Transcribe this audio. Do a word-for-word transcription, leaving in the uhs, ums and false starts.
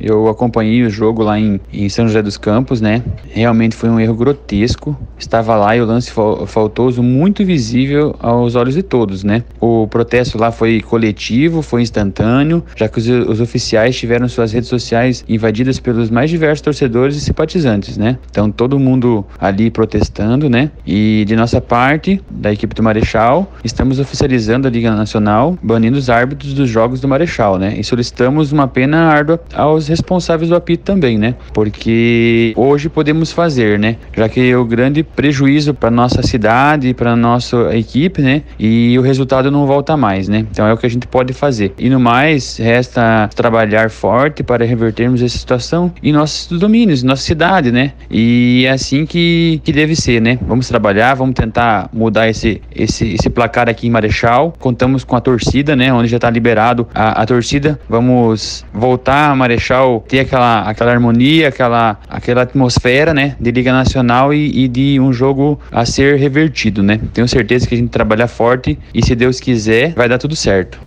Eu acompanhei o jogo lá em, em São José dos Campos, né? Realmente foi um erro grotesco. Estava lá e o lance faltoso muito visível aos olhos de todos, né? O protesto lá foi coletivo, foi instantâneo, já que os, os oficiais tiveram suas redes sociais invadidas pelos mais diversos torcedores e simpatizantes, né? Então todo mundo ali protestando, né? E de nossa parte, da equipe do Marechal, estamos oficializando a Liga Nacional, banindo os árbitros dos jogos do Marechal, né? E solicitamos uma pena árdua aos responsáveis do apito também, né? Porque hoje podemos fazer, né? Já que é o grande prejuízo para nossa cidade, para nossa equipe, né? E o resultado não volta mais, né? Então é o que a gente pode fazer. E no mais, resta trabalhar forte para revertermos essa situação em nossos domínios, nossa cidade, né? E é assim que, que deve ser, né? Vamos trabalhar, vamos tentar mudar esse, esse, esse placar aqui em Marechal. Contamos com a torcida, né? Onde já está liberado a, a torcida. Vamos voltar a Marechal, ter aquela, aquela harmonia, aquela, aquela atmosfera, né? De Liga Nacional e, e de um jogo a ser revertido, né? Tenho certeza que a gente trabalha forte e, se Deus quiser, vai dar tudo certo.